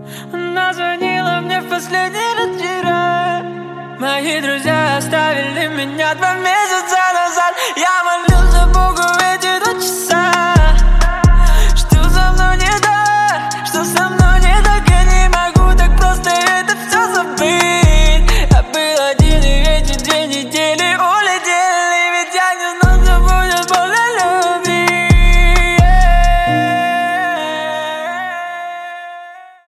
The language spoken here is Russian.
Она звонила мне в последний раз вчера. Мои друзья оставили меня 2 месяца.